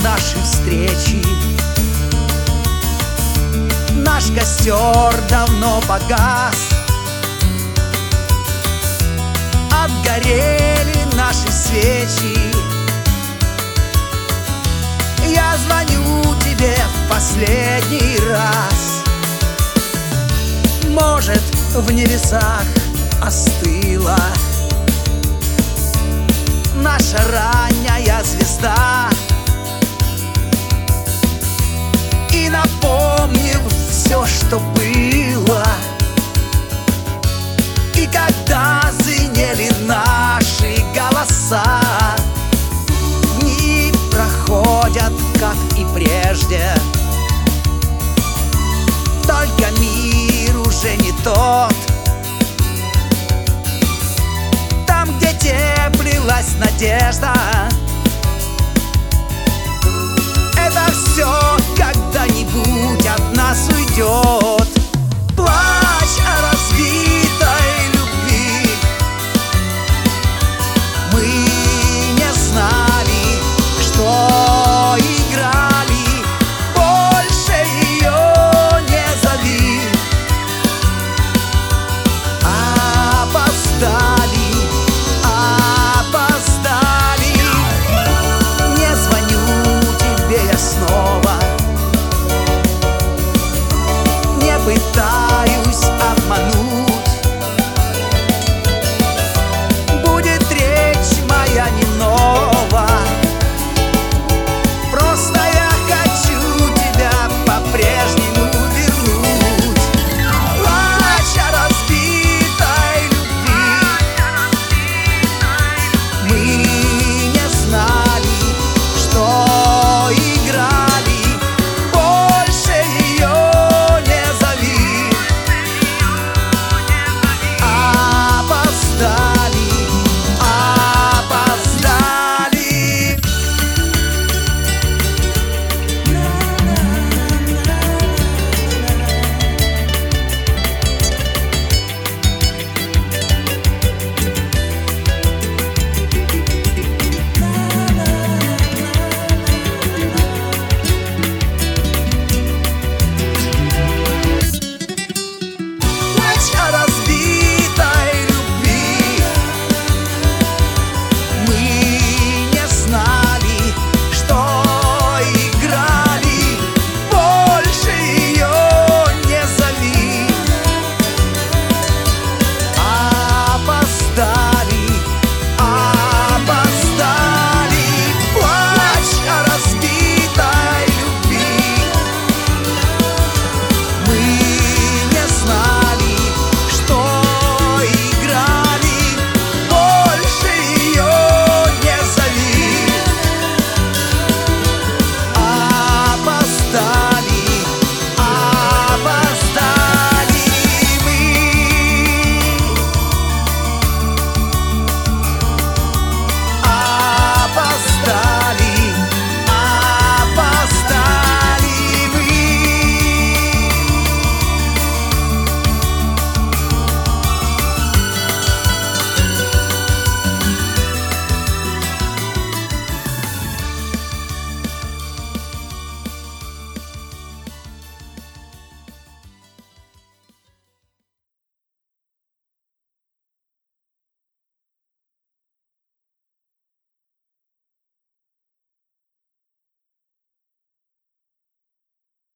наши встречи. Наш костер давно погас, отгорели наши свечи. Я звоню тебе в последний раз. Может, в небесах остыла наша ранняя звезда, и напомнив все, что было, и когда звенели наши голоса, дни проходят, как и прежде, только мир уже не тот. Там, где теплилась надежда, это все когда-нибудь от нас уйдет.